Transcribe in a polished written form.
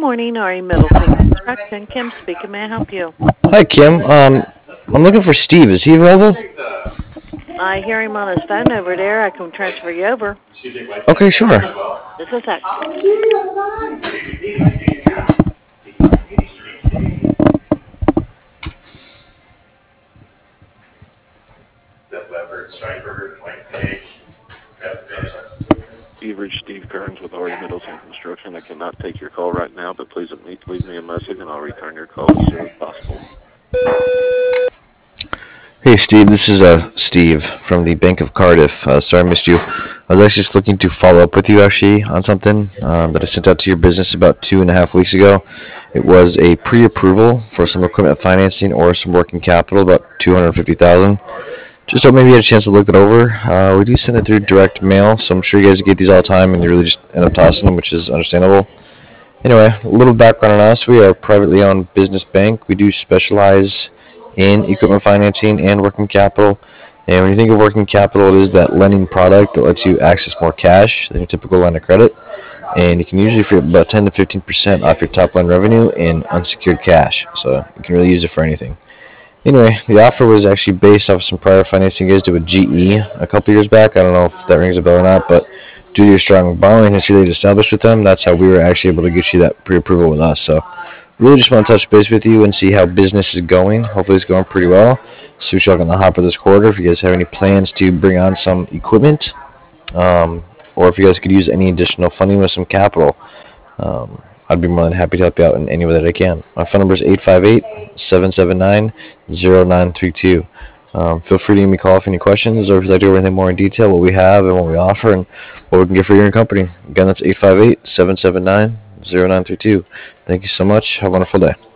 morning, Ari Middleton Construction. Kim speaking. May I help you? Hi, Kim. I'm looking for Steve. Is he available? I hear him on his phone over there. I can transfer you over. Okay, sure. Just a sec. You've reached Steve Kearns with Ari Middleton Construction. I cannot take your call right now, but please leave me a message and I'll return your call as soon as possible. Hey, Steve. This is Steve from the Bank of Cardiff. Sorry I missed you. I was actually just looking to follow up with you actually on something that I sent out to your business about 2.5 weeks ago. It was a pre-approval for some equipment financing or some working capital, about 250,000. Just hope maybe you had a chance to look it over. We do send it through direct mail, so I'm sure you guys get these all the time, and you really just end up tossing them, which is understandable. Anyway, a little background on us. We are a privately owned business bank. We do specialize in equipment financing and working capital. And when you think of working capital, it is that lending product that lets you access more cash than your typical line of credit. And you can usually free up about 10 to 15% off your top line revenue in unsecured cash. So you can really use it for anything. Anyway, the offer was actually based off some prior financing you guys did with GE a couple years back. I don't know if that rings a bell or not, but due to your strong borrowing history that you established with them, that's how we were actually able to get you that pre-approval with us. So really just want to touch base with you and see how business is going. Hopefully it's going pretty well. See what y'all got on the hopper this quarter. If you guys have any plans to bring on some equipment, or if you guys could use any additional funding with some capital, I'd be more than happy to help you out in any way that I can. My phone number is 858-779-0932. Feel free to give me a call if you have any questions, or if you'd like to go anything more in detail, what we have and what we offer and what we can get for your company. Again, that's 858-779-0932. Thank you so much. Have a wonderful day.